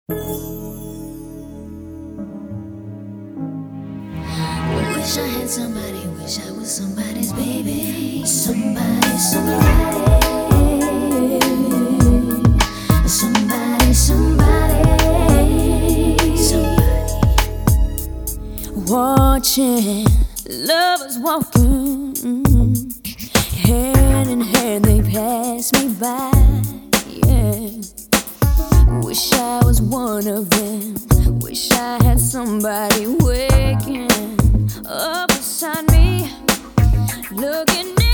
Wish I had somebody, wish I was somebody's baby. Somebody, somebody. Somebody, somebody. Watching lovers walking hand in hand, they pass me by. Yeah. Wish I was one of them. Wish I had somebody waking up beside me, looking